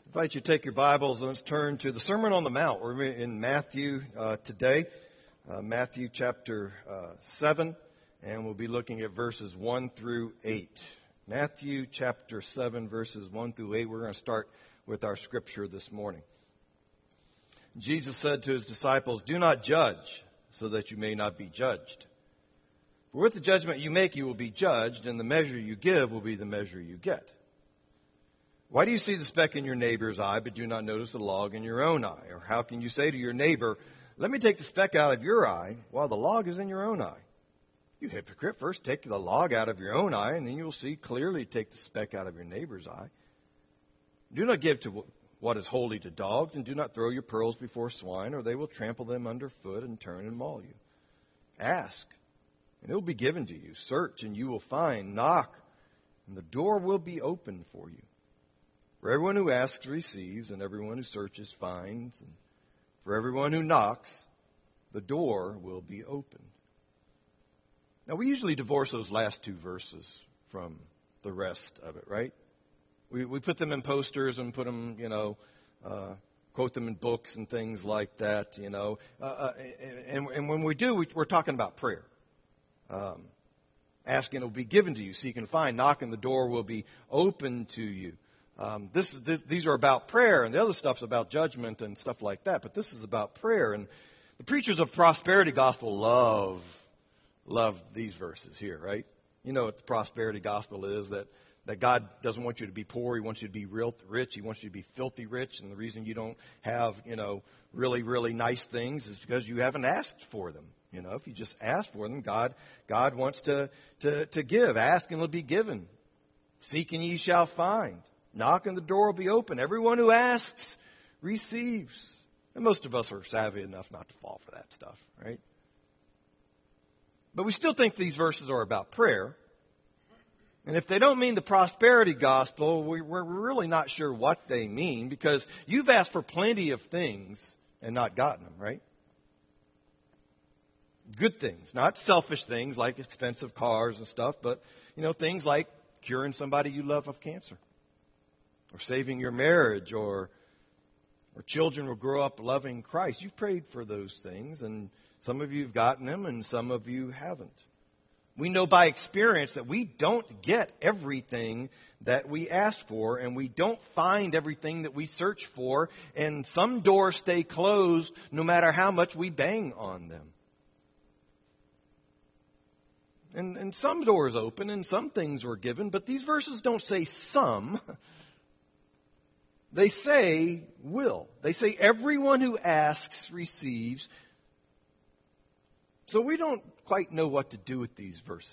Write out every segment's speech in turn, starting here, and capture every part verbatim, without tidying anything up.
I invite you to take your Bibles and let's turn to the Sermon on the Mount. We're in Matthew uh, today, uh, Matthew chapter uh, seven, and we'll be looking at verses one through eight. Matthew chapter seven, verses one through eight. We're going to start with our scripture this morning. Jesus said to his disciples, "Do not judge, so that you may not be judged. For with the judgment you make, you will be judged, and the measure you give will be the measure you get. Why do you see the speck in your neighbor's eye, but do not notice the log in your own eye? Or how can you say to your neighbor, 'Let me take the speck out of your eye,' while the log is in your own eye? You hypocrite, first take the log out of your own eye, and then you will see clearly to take the speck out of your neighbor's eye. Do not give to what is holy to dogs, and do not throw your pearls before swine, or they will trample them underfoot and turn and maul you. Ask, and it will be given to you. Search, and you will find. Knock, and the door will be opened for you. For everyone who asks receives, and everyone who searches finds. And for everyone who knocks, the door will be opened." Now, we usually divorce those last two verses from the rest of it, right? We we put them in posters and put them, you know, uh, quote them in books and things like that, you know. Uh, uh, and, and when we do, we, we're talking about prayer. Um, asking, it will be given to you. Seek and find. Knocking, the door will be open to you. Um, this, this, these are about prayer, and the other stuff's about judgment and stuff like that. But this is about prayer, and the preachers of prosperity gospel love, love these verses here, right? You know what the prosperity gospel is, that, that God doesn't want you to be poor. He wants you to be real rich. He wants you to be filthy rich, and the reason you don't have, you know, really, really nice things is because you haven't asked for them. You know, if you just ask for them, God, God wants to, to, to give. Ask and it'll be given. Seek and ye shall find. Knock and the door will be open. Everyone who asks receives. And most of us are savvy enough not to fall for that stuff, right? But we still think these verses are about prayer. And if they don't mean the prosperity gospel, we're really not sure what they mean, because you've asked for plenty of things and not gotten them, right? Good things, not selfish things like expensive cars and stuff, but, you know, things like curing somebody you love of cancer, or saving your marriage, or or children will grow up loving Christ. You've prayed for those things, and some of you have gotten them, and some of you haven't. We know by experience that we don't get everything that we ask for, and we don't find everything that we search for, and some doors stay closed no matter how much we bang on them. And, and some doors open, and some things were given, but these verses don't say some. They say will. They say everyone who asks receives. So we don't quite know what to do with these verses.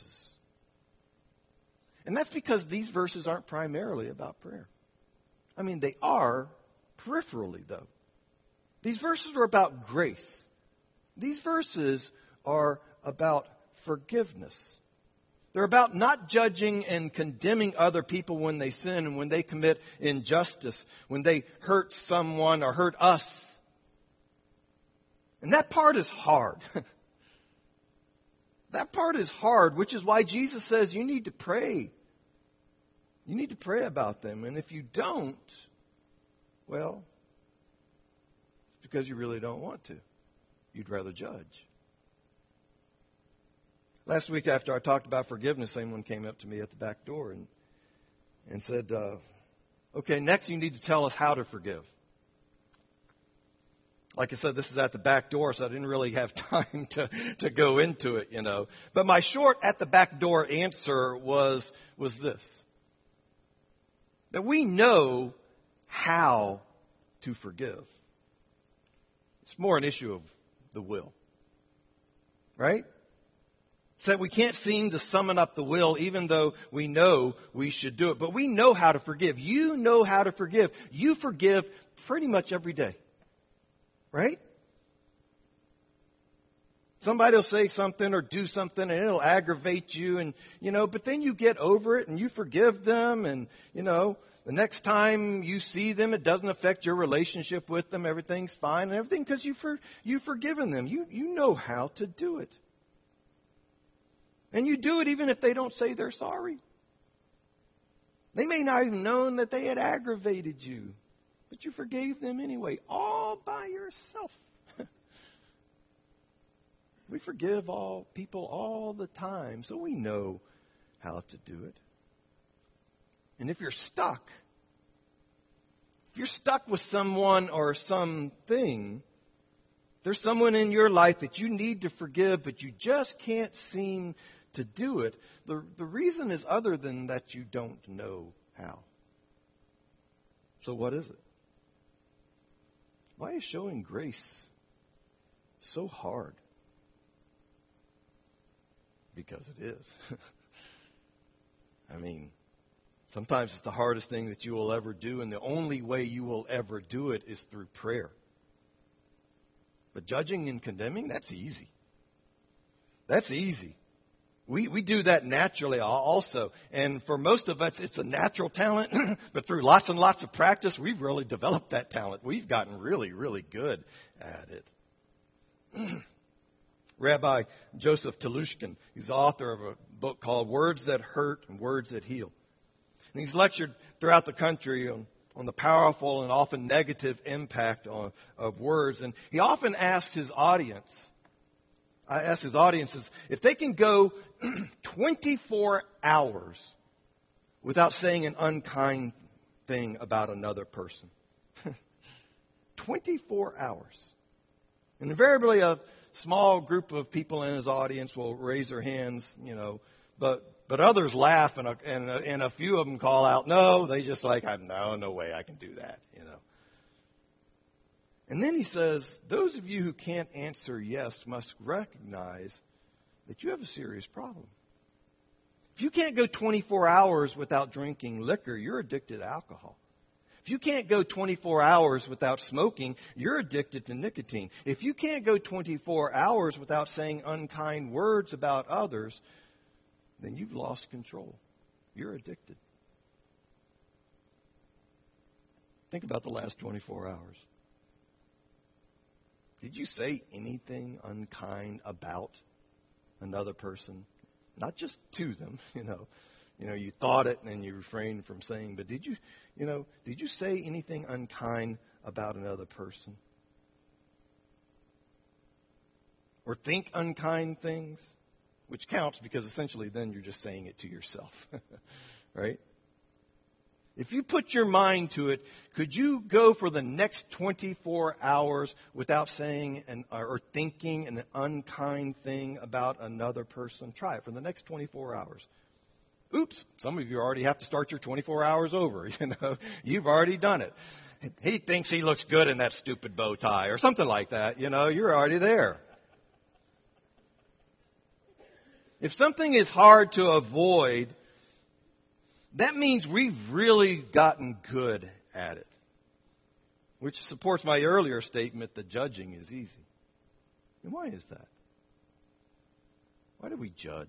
And that's because these verses aren't primarily about prayer. I mean, they are peripherally, though. These verses are about grace. These verses are about forgiveness. They're about not judging and condemning other people when they sin and when they commit injustice, when they hurt someone or hurt us. And that part is hard. That part is hard, which is why Jesus says you need to pray. You need to pray about them. And if you don't, well, it's because you really don't want to. You'd rather judge. Last week after I talked about forgiveness, someone came up to me at the back door and and said, uh, okay, next you need to tell us how to forgive. Like I said, this is at the back door, so I didn't really have time to, to go into it, you know. But my short at the back door answer was was this. That we know how to forgive. It's more an issue of the will. Right? So we can't seem to summon up the will, even though we know we should do it. But we know how to forgive. You know how to forgive. You forgive pretty much every day. Right? Somebody will say something or do something and it'll aggravate you, and you know, but then you get over it and you forgive them, and you know, the next time you see them, it doesn't affect your relationship with them. Everything's fine and everything because you for you've forgiven them. You you know how to do it. And you do it even if they don't say they're sorry. They may not even known that they had aggravated you. But you forgave them anyway, all by yourself. We forgive all people all the time, so we know how to do it. And if you're stuck, if you're stuck with someone or something, there's someone in your life that you need to forgive, but you just can't seem to do it. The, the reason is other than that you don't know how. So what is it? Why is showing grace so hard? Because it is. I mean, sometimes it's the hardest thing that you will ever do, and the only way you will ever do it is through prayer. But judging and condemning, that's easy. That's easy. We we do that naturally also. And for most of us, it's a natural talent. But through lots and lots of practice, we've really developed that talent. We've gotten really, really good at it. Rabbi Joseph Telushkin, he's the author of a book called Words That Hurt and Words That Heal. And he's lectured throughout the country on, on the powerful and often negative impact on, of words. And he often asks his audience, I ask his audiences, if they can go twenty-four hours without saying an unkind thing about another person. twenty-four hours. And invariably a small group of people in his audience will raise their hands, you know, but but others laugh, and a, and, a, and a few of them call out, no, they just like, no, no way I can do that, you know. And then he says, those of you who can't answer yes must recognize that you have a serious problem. If you can't go twenty-four hours without drinking liquor, you're addicted to alcohol. If you can't go twenty-four hours without smoking, you're addicted to nicotine. If you can't go twenty-four hours without saying unkind words about others, then you've lost control. You're addicted. Think about the last twenty-four hours. Did you say anything unkind about another person? Not just to them, you know. You know, you thought it and then you refrained from saying, but did you, you know, did you say anything unkind about another person? Or think unkind things? Which counts because essentially then you're just saying it to yourself, right? If you put your mind to it, could you go for the next twenty-four hours without saying an, or thinking an unkind thing about another person? Try it for the next twenty-four hours. Oops, some of you already have to start your twenty-four hours over. You know, you've already done it. He thinks he looks good in that stupid bow tie or something like that. You know, you're already there. If something is hard to avoid, that means we've really gotten good at it. Which supports my earlier statement that judging is easy. And why is that? Why do we judge?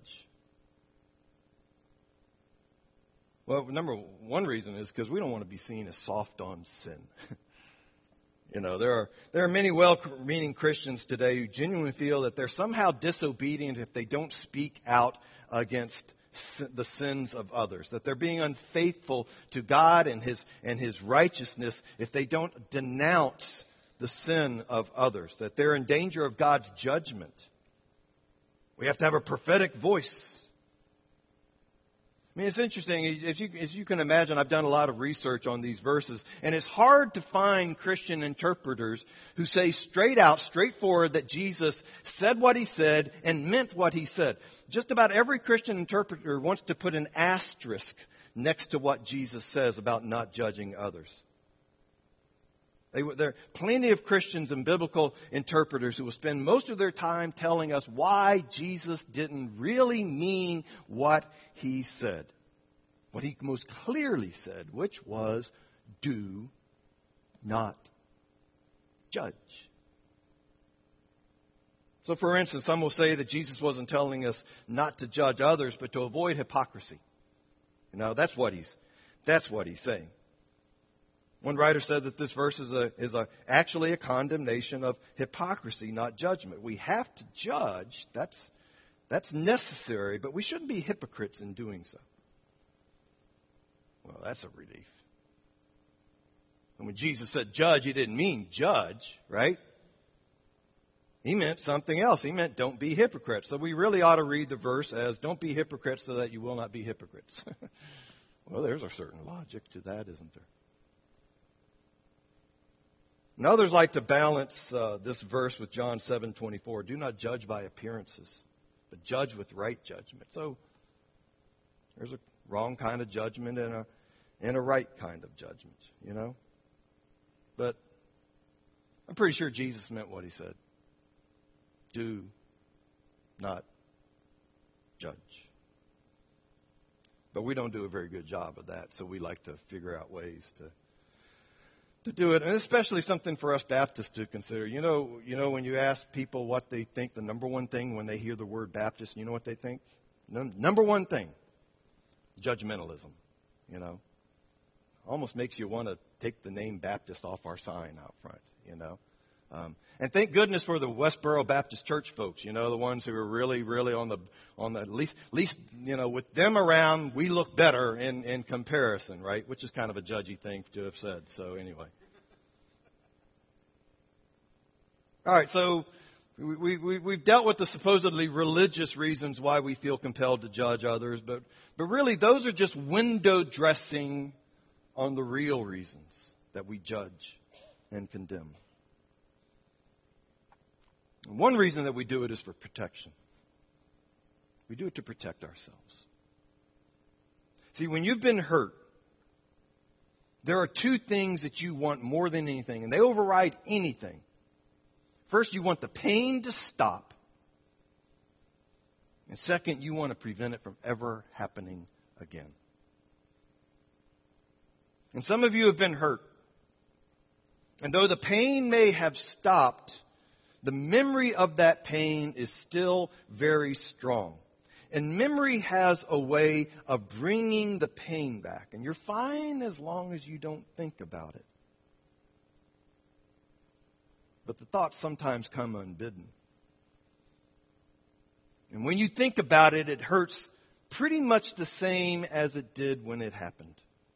Well, number one reason is because we don't want to be seen as soft on sin. You know, there are there are many well-meaning Christians today who genuinely feel that they're somehow disobedient if they don't speak out against the sins of others, that they're being unfaithful to God and His and His righteousness if they don't denounce the sin of others, that they're in danger of God's judgment. We have to have a prophetic voice. I mean, it's interesting. As you, as you can imagine, I've done a lot of research on these verses, and it's hard to find Christian interpreters who say straight out, straightforward, that Jesus said what He said and meant what He said. Just about every Christian interpreter wants to put an asterisk next to what Jesus says about not judging others. They, there are plenty of Christians and biblical interpreters who will spend most of their time telling us why Jesus didn't really mean what He said. What He most clearly said, which was, do not judge. So, for instance, some will say that Jesus wasn't telling us not to judge others, but to avoid hypocrisy. You know, that's what He's, that's what He's saying. One writer said that this verse is a, is a, actually a condemnation of hypocrisy, not judgment. We have to judge. That's, that's necessary, but we shouldn't be hypocrites in doing so. Well, that's a relief. And when Jesus said judge, he didn't mean judge, right? He meant something else. He meant don't be hypocrites. So we really ought to read the verse as don't be hypocrites so that you will not be hypocrites. Well, there's a certain logic to that, isn't there? And others like to balance uh, this verse with John seven twenty-four. Do not judge by appearances, but judge with right judgment. So there's a wrong kind of judgment and a and a right kind of judgment, you know. But I'm pretty sure Jesus meant what he said. Do not judge. But we don't do a very good job of that, so we like to figure out ways to to do it, and especially something for us Baptists to consider. You know, you know, when you ask people what they think, the number one thing when they hear the word Baptist, you know what they think? Num- number one thing, judgmentalism. You know, almost makes you want to take the name Baptist off our sign out front. You know, um, and thank goodness for the Westboro Baptist Church folks. You know, the ones who are really, really on the on the at least, at least you know, with them around, we look better in in comparison, right? Which is kind of a judgy thing to have said. So anyway. All right, so we, we, we've dealt with the supposedly religious reasons why we feel compelled to judge others, but, but really those are just window dressing on the real reasons that we judge and condemn. And one reason that we do it is for protection. We do it to protect ourselves. See, when you've been hurt, there are two things that you want more than anything, and they override anything. First, you want the pain to stop. And second, you want to prevent it from ever happening again. And some of you have been hurt. And though the pain may have stopped, the memory of that pain is still very strong. And memory has a way of bringing the pain back. And you're fine as long as you don't think about it. But the thoughts sometimes come unbidden. And when you think about it, it hurts pretty much the same as it did when it happened.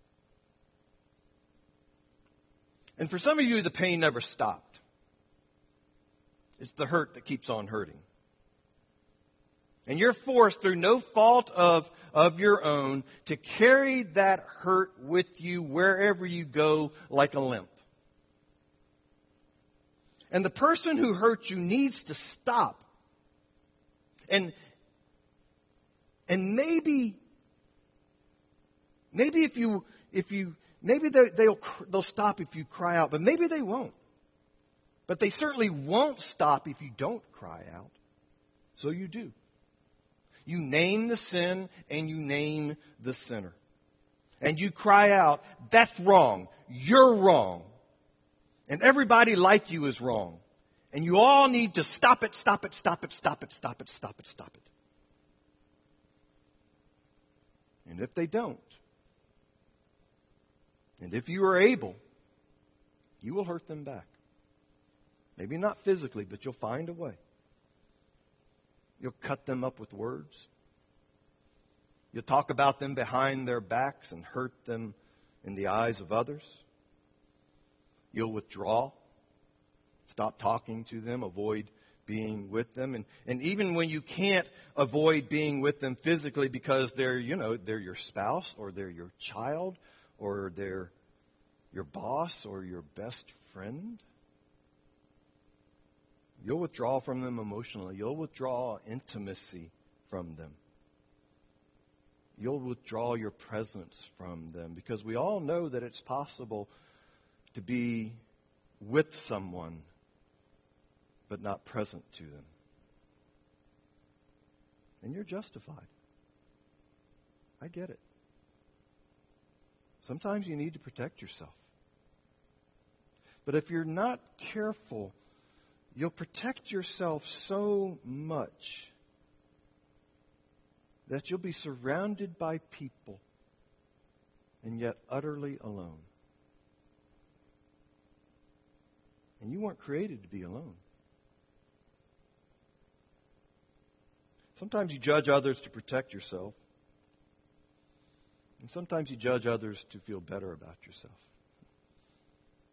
And for some of you, the pain never stopped. It's the hurt that keeps on hurting. And you're forced, through no fault of, of your own, to carry that hurt with you wherever you go like a limp. And the person who hurt you needs to stop. And and maybe maybe if you if you maybe they, they'll they'll stop if you cry out, but maybe they won't. But they certainly won't stop if you don't cry out. So you do. You name the sin and you name the sinner. And you cry out, that's wrong. You're wrong. And everybody like you is wrong. And you all need to stop it, stop it, stop it, stop it, stop it, stop it, stop it. And if they don't, and if you are able, you will hurt them back. Maybe not physically, but you'll find a way. You'll cut them up with words. You'll talk about them behind their backs and hurt them in the eyes of others. You'll withdraw, stop talking to them, avoid being with them. And, and even when you can't avoid being with them physically because they're, you know, they're your spouse or they're your child or they're your boss or your best friend, you'll withdraw from them emotionally. You'll withdraw intimacy from them. You'll withdraw your presence from them because we all know that it's possible to be with someone, but not present to them. And you're justified. I get it. Sometimes you need to protect yourself. But if you're not careful, you'll protect yourself so much that you'll be surrounded by people and yet utterly alone. And you weren't created to be alone. Sometimes you judge others to protect yourself. And sometimes you judge others to feel better about yourself.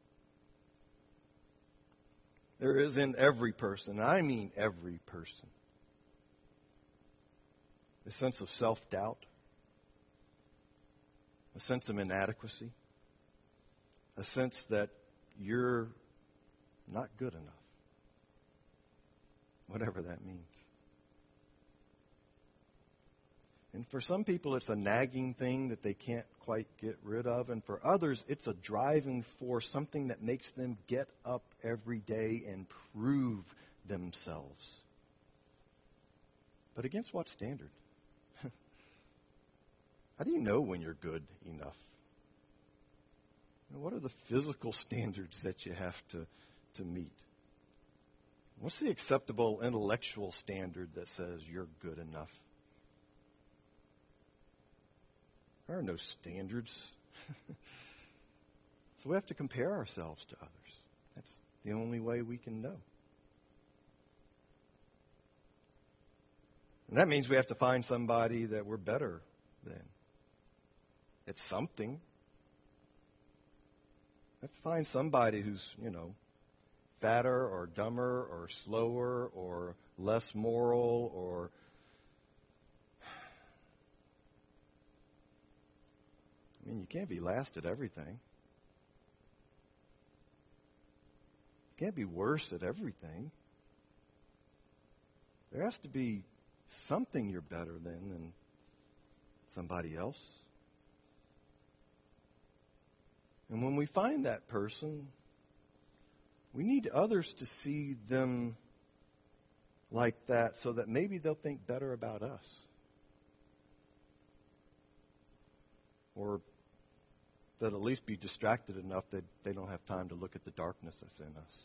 there is in every person, and I mean every person, a sense of self-doubt, a sense of inadequacy, a sense that you're not good enough, whatever that means. And for some people, it's a nagging thing that they can't quite get rid of. And for others, it's a driving force, something that makes them get up every day and prove themselves. But against what standard? How do you know when you're good enough? What are the physical standards that you have to, to meet? What's the acceptable intellectual standard that says you're good enough? There are no standards. So we have to compare ourselves to others. That's the only way we can know. And that means we have to find somebody that we're better than. It's something. We have to find somebody who's, you know, fatter or dumber or slower or less moral or I mean, you can't be last at everything. You can't be worse at everything. There has to be something you're better than than somebody else. And when we find that person, we need others to see them like that so that maybe they'll think better about us. Or they'll at least be distracted enough that they don't have time to look at the darkness that's in us.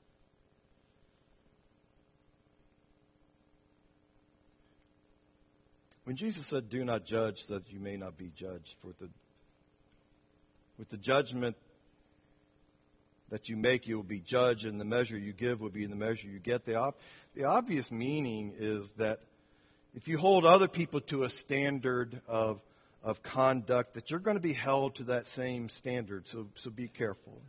When Jesus said, "Do not judge so that you may not be judged," for the with the judgment that you make, you will be judged, and the measure you give will be the measure you get. The, op- the obvious meaning is that if you hold other people to a standard of of conduct, that you're going to be held to that same standard. So, so be careful.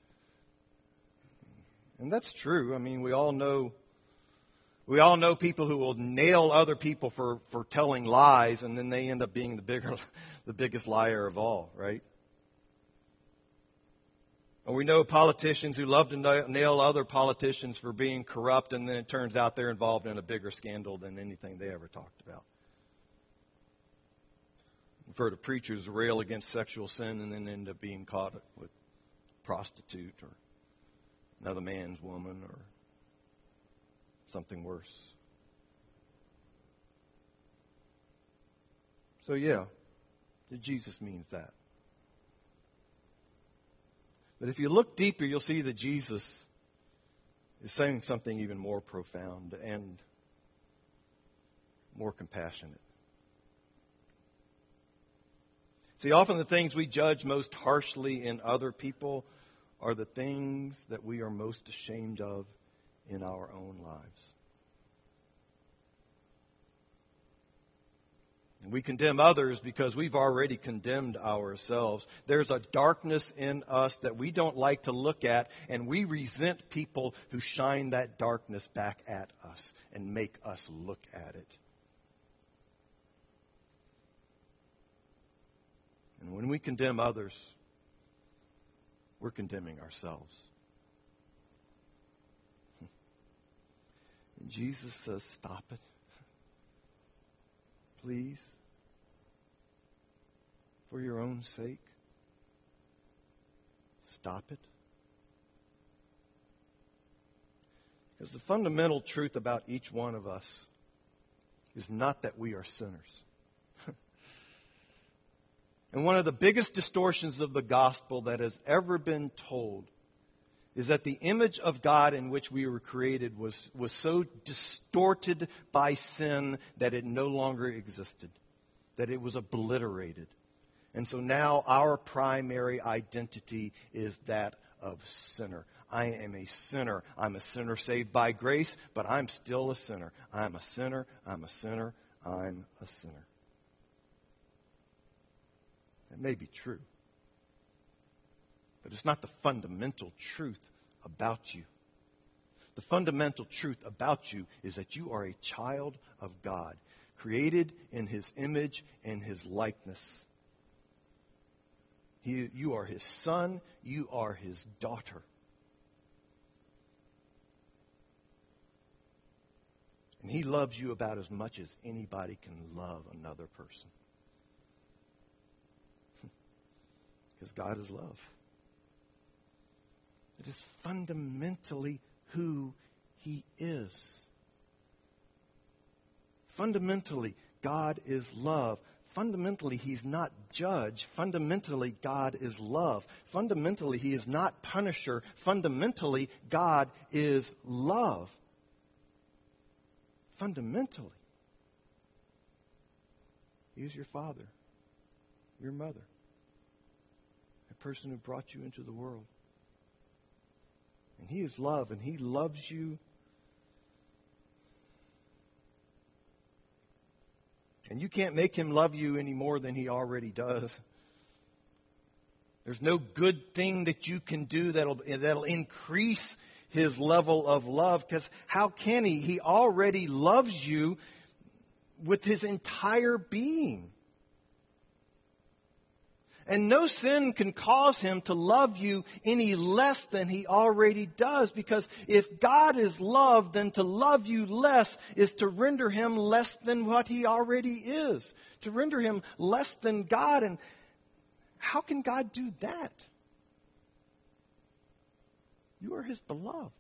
And that's true. I mean, we all know we all know people who will nail other people for, for telling lies, and then they end up being the bigger, the biggest liar of all, right? Or we know politicians who love to nail other politicians for being corrupt, and then it turns out they're involved in a bigger scandal than anything they ever talked about. We've heard of preachers rail against sexual sin and then end up being caught with a prostitute or another man's woman or something worse. So yeah, Jesus means that. But if you look deeper, you'll see that Jesus is saying something even more profound and more compassionate. See, often the things we judge most harshly in other people are the things that we are most ashamed of in our own lives. And we condemn others because we've already condemned ourselves. There's a darkness in us that we don't like to look at, and we resent people who shine that darkness back at us and make us look at it. And when we condemn others, we're condemning ourselves. And Jesus says, stop it. Please. For your own sake. Stop it. Because the fundamental truth about each one of us is not that we are sinners. And one of the biggest distortions of the gospel that has ever been told is that the image of God in which we were created was, was so distorted by sin that it no longer existed, that it was obliterated. And so now our primary identity is that of sinner. I am a sinner. I'm a sinner saved by grace, but I'm still a sinner. I'm a sinner. I'm a sinner. I'm a sinner. It may be true, but it's not the fundamental truth about you. The fundamental truth about you is that you are a child of God, created in His image and His likeness. He, you are His son. You are His daughter. And He loves you about as much as anybody can love another person. Because God is love. It is fundamentally who He is. Fundamentally, God is love. Fundamentally, He's not judge. Fundamentally, God is love. Fundamentally, He is not punisher. Fundamentally, God is love. Fundamentally, He is your father, your mother, a person who brought you into the world. And He is love, and He loves you. And you can't make Him love you any more than He already does. There's no good thing that you can do that'll, that'll increase His level of love. Because how can He? He already loves you with His entire being. And no sin can cause Him to love you any less than He already does. Because if God is love, then to love you less is to render Him less than what He already is. To render Him less than God. And how can God do that? You are His beloved.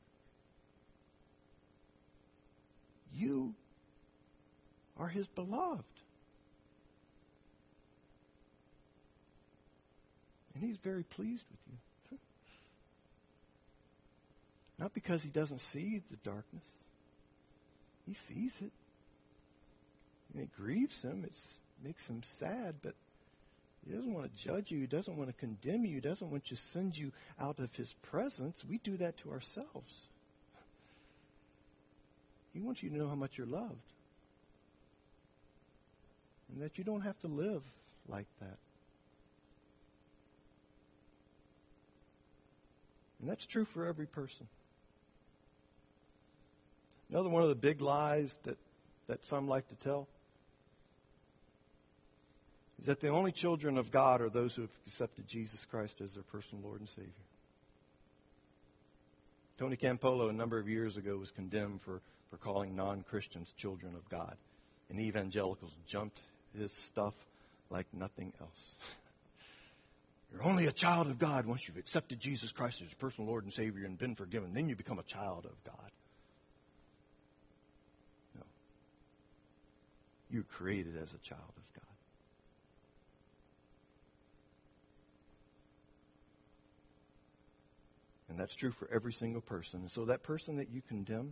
You are His beloved. And He's very pleased with you. Not because He doesn't see the darkness. He sees it. And it grieves Him. It makes Him sad. But He doesn't want to judge you. He doesn't want to condemn you. He doesn't want to send you out of His presence. We do that to ourselves. He wants you to know how much you're loved. And that you don't have to live like that. And that's true for every person. Another one of the big lies that, that some like to tell is that the only children of God are those who have accepted Jesus Christ as their personal Lord and Savior. Tony Campolo, a number of years ago, was condemned for, for calling non-Christians children of God. And evangelicals jumped his stuff like nothing else. You're only a child of God once you've accepted Jesus Christ as your personal Lord and Savior and been forgiven. Then you become a child of God. No. You're created as a child of God. And that's true for every single person. And so that person that you condemn,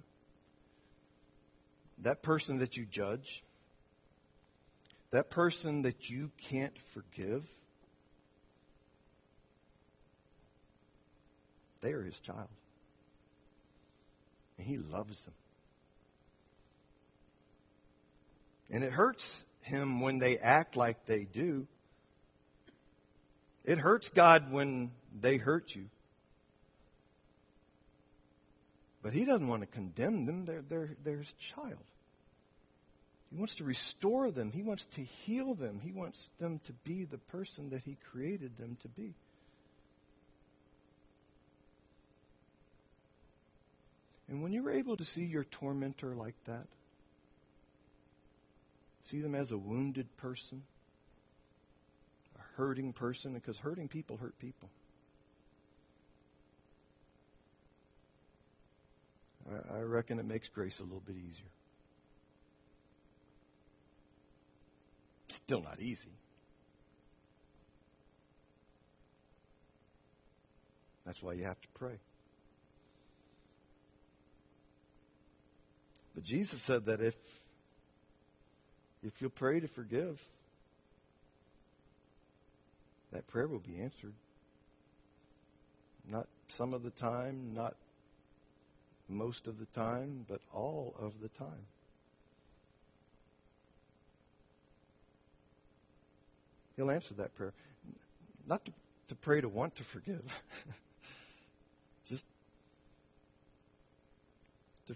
that person that you judge, that person that you can't forgive, they are His child. And He loves them. And it hurts Him when they act like they do. It hurts God when they hurt you. But He doesn't want to condemn them. They're, they're, they're His child. He wants to restore them. He wants to heal them. He wants them to be the person that He created them to be. And when you're able to see your tormentor like that, see them as a wounded person, a hurting person, because hurting people hurt people. I reckon it makes grace a little bit easier. Still not easy. That's why you have to pray. But Jesus said that if if you'll pray to forgive, that prayer will be answered. Not some of the time, not most of the time, but all of the time. He'll answer that prayer. Not to, to pray to want to forgive. Just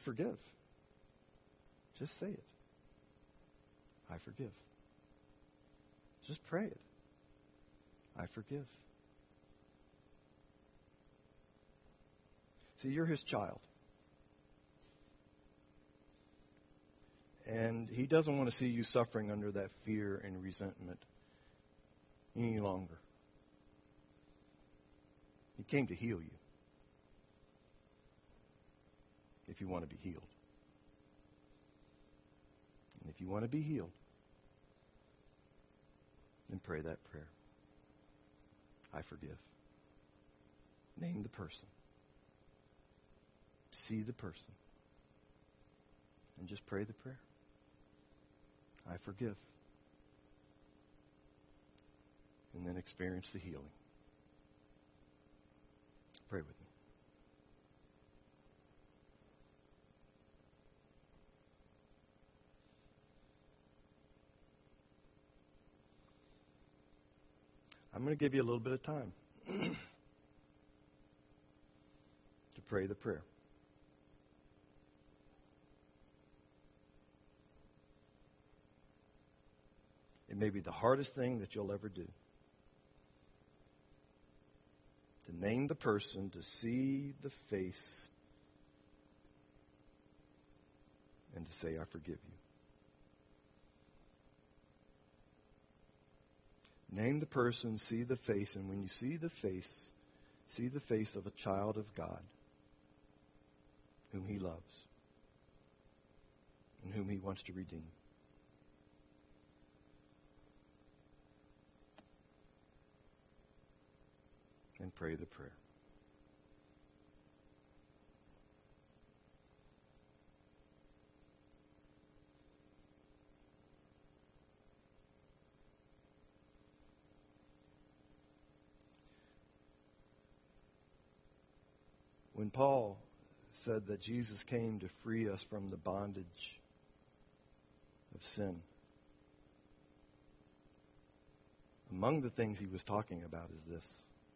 forgive. Just say it. I forgive. Just pray it. I forgive. See, you're His child. And He doesn't want to see you suffering under that fear and resentment any longer. He came to heal you. If you want to be healed. And if you want to be healed, then pray that prayer. I forgive. Name the person. See the person. And just pray the prayer. I forgive. And then experience the healing. Pray with me. I'm going to give you a little bit of time to pray the prayer. It may be the hardest thing that you'll ever do. To name the person, to see the face, and to say, I forgive you. Name the person, see the face, and when you see the face, see the face of a child of God whom He loves and whom He wants to redeem. And pray the prayer. When Paul said that Jesus came to free us from the bondage of sin, among the things he was talking about is this.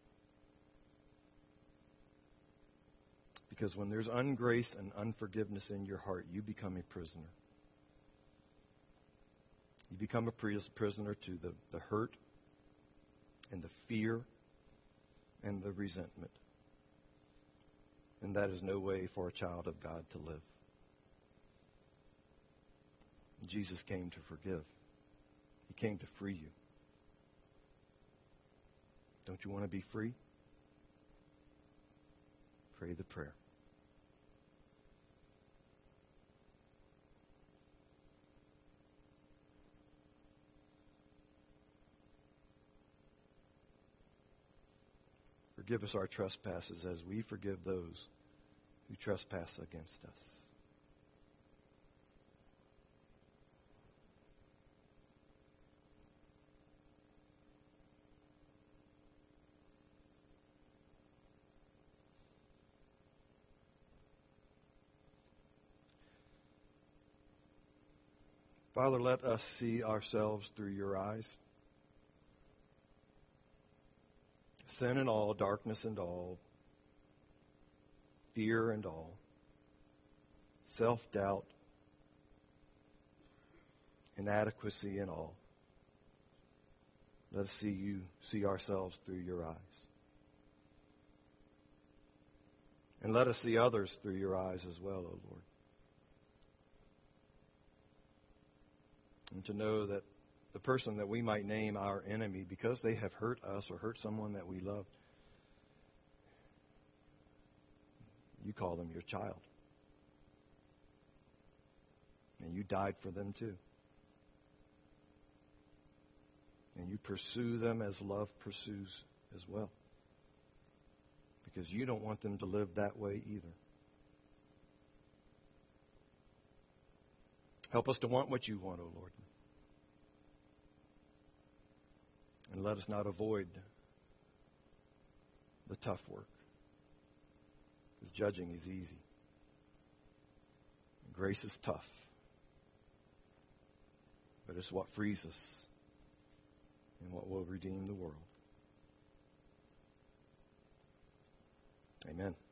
Because when there's ungrace and unforgiveness in your heart, you become a prisoner. You become a prisoner to the, the hurt and the fear and the resentment. And that is no way for a child of God to live. Jesus came to forgive. He came to free you. Don't you want to be free? Pray the prayer. Forgive us our trespasses as we forgive those who trespass against us. Father, let us see ourselves through your eyes. Sin and all, darkness and all, fear and all, self-doubt, inadequacy and all. Let us see you, see ourselves through your eyes. And let us see others through your eyes as well, O Lord. And to know that the person that we might name our enemy because they have hurt us or hurt someone that we love, you call them your child. And you died for them too. And you pursue them as love pursues as well. Because you don't want them to live that way either. Help us to want what you want, O Lord. And let us not avoid the tough work. Because judging is easy. And grace is tough. But it's what frees us and what will redeem the world. Amen.